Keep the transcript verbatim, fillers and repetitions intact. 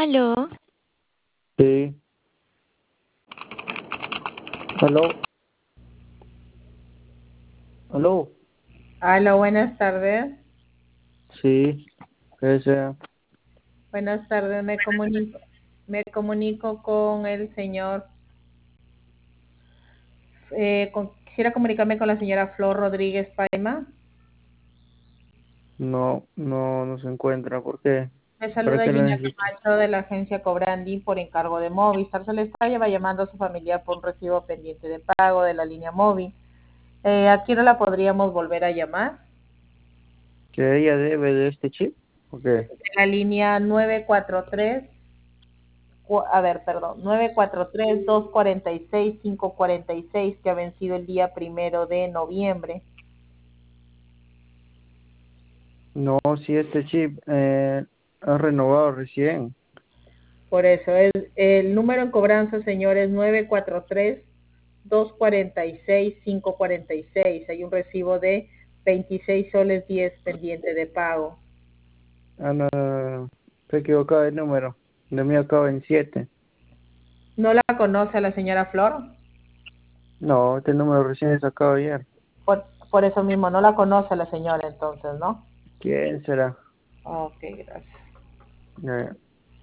Aló, Sí, aló, aló, Hola, buenas tardes. sí, que desea. Buenas tardes, me comunico, me comunico con el señor. Eh, con- quisiera comunicarme con la señora Flor Rodríguez Paima. No, no, no se encuentra. ¿Por qué? Le ¿Para saluda qué lo Gina necesita? Camacho de la agencia Cobrandi por encargo de Movistar. Se le está lleva llamando a su familiar por un recibo pendiente de pago de la línea móvil. Eh, ¿aquí no la podríamos volver a llamar? ¿Que ella debe de este chip? ¿O qué? De la línea nueve cuatro tres, cu- a ver, perdón, nueve cuatro tres, dos cuatro seis, cinco cuatro seis, que ha vencido el día primero de noviembre. No, si este chip eh, ha renovado recién. Por eso, el, el número en cobranza, señor, es nueve cuatro tres, dos cuatro seis, cinco cuatro seis. Hay un recibo de veintiséis soles diez pendiente de pago. Ah, no, no, no, se equivocado el número. De mí acaba en siete. ¿No la conoce a la señora Flor? No, este número recién sacado ayer. Por, por eso mismo, no la conoce la señora entonces, ¿no? ¿Quién será? Ok, gracias. Eh,